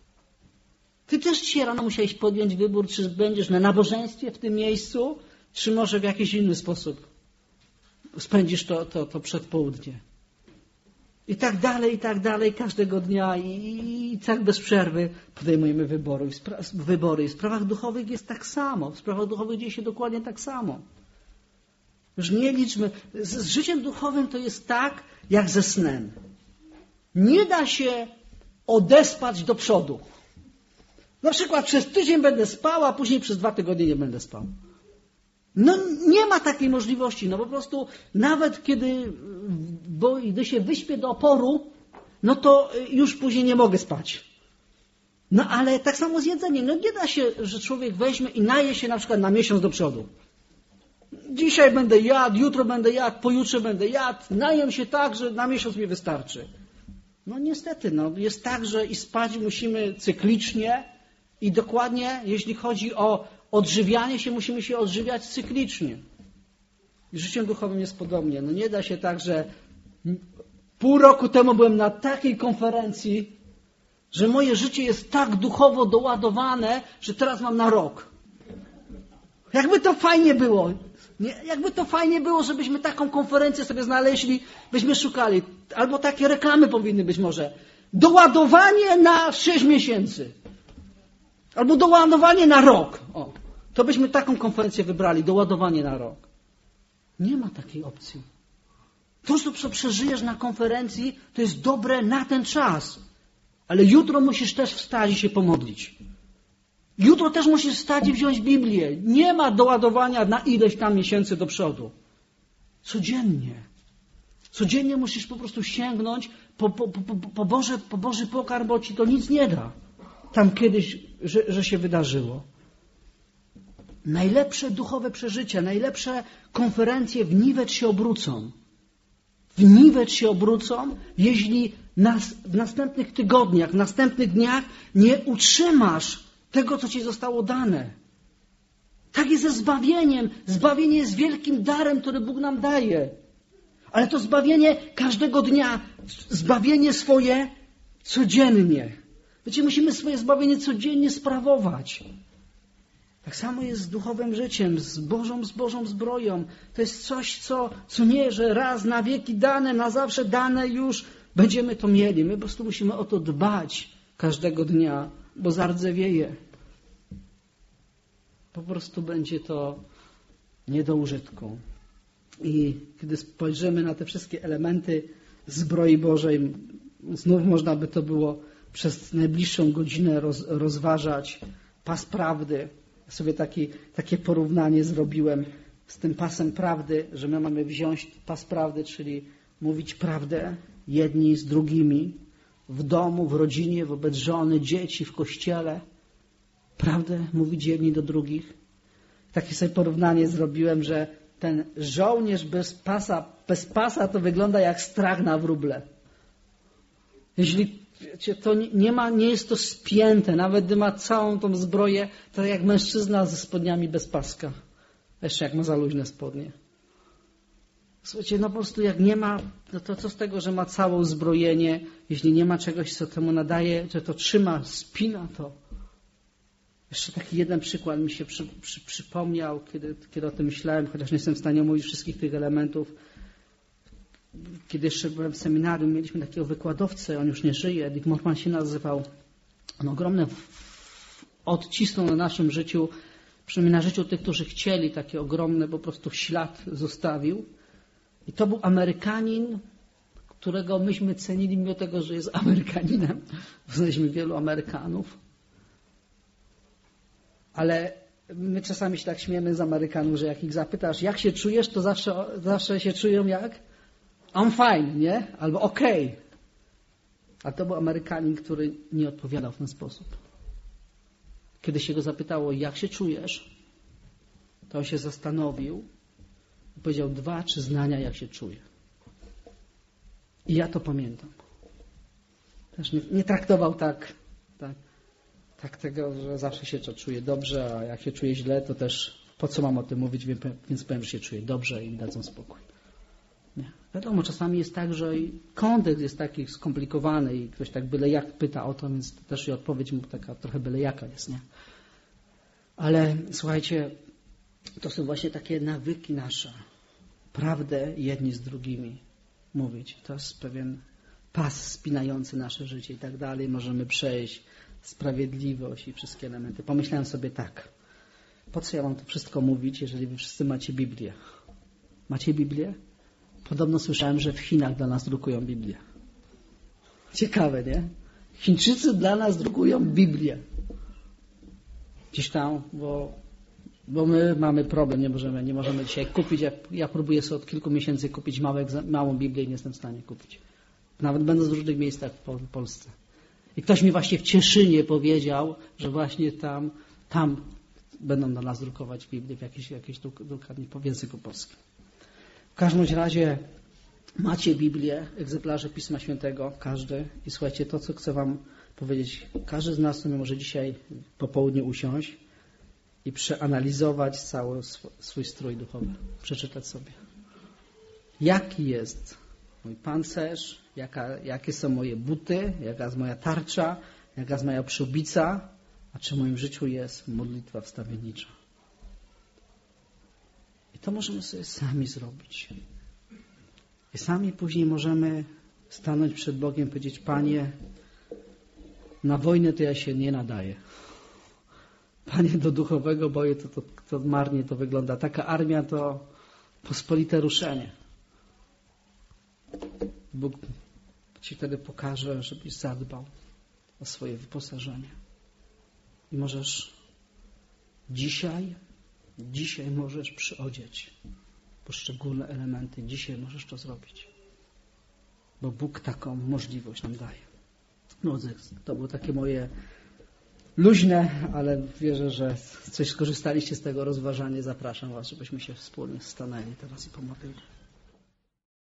Ty też dzisiaj rano musiałeś podjąć wybór, czy będziesz na nabożeństwie w tym miejscu, czy może w jakiś inny sposób spędzisz to, to, to przedpołudnie. I tak dalej, i tak dalej, każdego dnia i, i tak bez przerwy podejmujemy wybory. I spra- wybory. I w sprawach duchowych jest tak samo. W sprawach duchowych dzieje się dokładnie tak samo. Już nie liczmy. Z, z życiem duchowym to jest tak, jak ze snem. Nie da się odespać do przodu. Na przykład przez tydzień będę spał, a później przez dwa tygodnie nie będę spał. No nie ma takiej możliwości. No po prostu nawet kiedy bo gdy się wyśpię do oporu, no to już później nie mogę spać. No ale tak samo z jedzeniem. No nie da się, że człowiek weźmie i naje się na przykład na miesiąc do przodu. Dzisiaj będę jadł, jutro będę jadł, pojutrze będę jadł. Najem się tak, że na miesiąc mi wystarczy. No niestety, no, jest tak, że i spać musimy cyklicznie i dokładnie, jeśli chodzi o odżywianie się, musimy się odżywiać cyklicznie. I życiem duchowym jest podobnie. No nie da się tak, że pół roku temu byłem na takiej konferencji, że moje życie jest tak duchowo doładowane, że teraz mam na rok. Jakby to fajnie było. Nie? Jakby to fajnie było, żebyśmy taką konferencję sobie znaleźli, byśmy szukali. Albo takie reklamy powinny być może. Doładowanie na sześć miesięcy. Albo doładowanie na rok. O, to byśmy taką konferencję wybrali. Doładowanie na rok. Nie ma takiej opcji. To, co przeżyjesz na konferencji, to jest dobre na ten czas. Ale jutro musisz też wstać i się pomodlić. Jutro też musisz wstać i wziąć Biblię. Nie ma doładowania na ileś tam miesięcy do przodu. Codziennie. Codziennie musisz po prostu sięgnąć po, po, po, po, Boże, po Boży pokarm, bo ci to nic nie da. Tam kiedyś, że, że się wydarzyło. Najlepsze duchowe przeżycia, najlepsze konferencje w niwecz się obrócą. W niwecz się obrócą, jeśli nas, w następnych tygodniach, w następnych dniach nie utrzymasz tego, co ci zostało dane. Tak jest ze zbawieniem. Zbawienie jest wielkim darem, który Bóg nam daje. Ale to zbawienie każdego dnia, zbawienie swoje codziennie. Wiecie, musimy swoje zbawienie codziennie sprawować. Tak samo jest z duchowym życiem, z Bożą, z Bożą zbroją. To jest coś, co, co nie, że raz na wieki dane, na zawsze dane już będziemy to mieli. My po prostu musimy o to dbać każdego dnia, bo zardzewieje. Po prostu będzie to nie do użytku. I kiedy spojrzymy na te wszystkie elementy zbroi Bożej, znów można by to było przez najbliższą godzinę roz, rozważać. Pas prawdy. Ja sobie taki, takie porównanie zrobiłem z tym pasem prawdy, że my mamy wziąć pas prawdy, czyli mówić prawdę jedni z drugimi, w domu, w rodzinie, wobec żony, dzieci, w kościele. Prawdę mówić jedni do drugich. Takie sobie porównanie zrobiłem, że ten żołnierz bez pasa, bez pasa to wygląda jak strach na wróble. Jeśli wiecie, to nie, ma, nie jest to spięte, nawet gdy ma całą tą zbroję, to jak mężczyzna ze spodniami bez paska. Jeszcze jak ma za luźne spodnie. Słuchajcie, no po prostu jak nie ma, no to co z tego, że ma całe uzbrojenie, jeśli nie ma czegoś, co temu nadaje, że to trzyma, spina to. Jeszcze taki jeden przykład mi się przy, przy, przypomniał, kiedy, kiedy o tym myślałem, chociaż nie jestem w stanie omówić wszystkich tych elementów. Kiedy jeszcze byłem w seminarium, mieliśmy takiego wykładowcę, on już nie żyje, Dick Morman się nazywał. On ogromne odcisnął na naszym życiu, przynajmniej na życiu tych, którzy chcieli, takie ogromne po prostu ślad zostawił. I to był Amerykanin, którego myśmy cenili mimo tego, że jest Amerykaninem. Znaliśmy wielu Amerykanów. Ale my czasami się tak śmiemy z Amerykanów, że jak ich zapytasz, jak się czujesz, to zawsze, zawsze się czują jak I'm fine, nie? Albo okej. A to był Amerykanin, który nie odpowiadał w ten sposób. Kiedy się go zapytało, jak się czujesz, to on się zastanowił i powiedział dwa, trzy zdania, jak się czuje. I ja to pamiętam. Też nie, nie traktował tak, tak, tak tego, że zawsze się to czuje dobrze, a jak się czuje źle, to też po co mam o tym mówić, więc powiem, że się czuję dobrze i dadzą spokój. Nie. Wiadomo, czasami jest tak, że kontekst jest taki skomplikowany i ktoś tak byle jak pyta o to, więc też i odpowiedź mu taka trochę byle jaka jest, nie? Ale słuchajcie, to są właśnie takie nawyki nasze. Prawdę jedni z drugimi mówić. To jest pewien pas spinający nasze życie i tak dalej. Możemy przejść sprawiedliwość i wszystkie elementy. Pomyślałem sobie tak. Po co ja mam to wszystko mówić, jeżeli wy wszyscy macie Biblię? Macie Biblię? Podobno słyszałem, że w Chinach dla nas drukują Biblię. Ciekawe, nie? Chińczycy dla nas drukują Biblię. Gdzieś tam, bo, bo my mamy problem, nie możemy, nie możemy dzisiaj kupić. Ja, ja próbuję sobie od kilku miesięcy kupić małe, małą Biblię i nie jestem w stanie kupić. Nawet będąc w różnych miejscach w Polsce. I ktoś mi właśnie w Cieszynie powiedział, że właśnie tam, tam będą dla nas drukować Biblię w jakiejś, jakiejś drukarni po języku polskim. W każdym razie macie Biblię, egzemplarze Pisma Świętego, każdy. I słuchajcie, to co chcę wam powiedzieć, każdy z nas może dzisiaj po południu usiąść i przeanalizować cały swój strój duchowy. Przeczytać sobie. Jaki jest mój pancerz, jaka, jakie są moje buty, jaka jest moja tarcza, jaka jest moja przyłbica, a czy w moim życiu jest modlitwa wstawiennicza. I to możemy sobie sami zrobić. I sami później możemy stanąć przed Bogiem i powiedzieć: Panie, na wojnę to ja się nie nadaję. Panie, do duchowego boju to, to, to marnie to wygląda. Taka armia to pospolite ruszenie. Bóg Ci wtedy pokaże, żebyś zadbał o swoje wyposażenie. I możesz dzisiaj, dzisiaj możesz przyodzieć poszczególne elementy. Dzisiaj możesz to zrobić. Bo Bóg taką możliwość nam daje. No, to było takie moje luźne, ale wierzę, że coś skorzystaliście z tego rozważania. Zapraszam Was, żebyśmy się wspólnie stanęli teraz i pomodlili.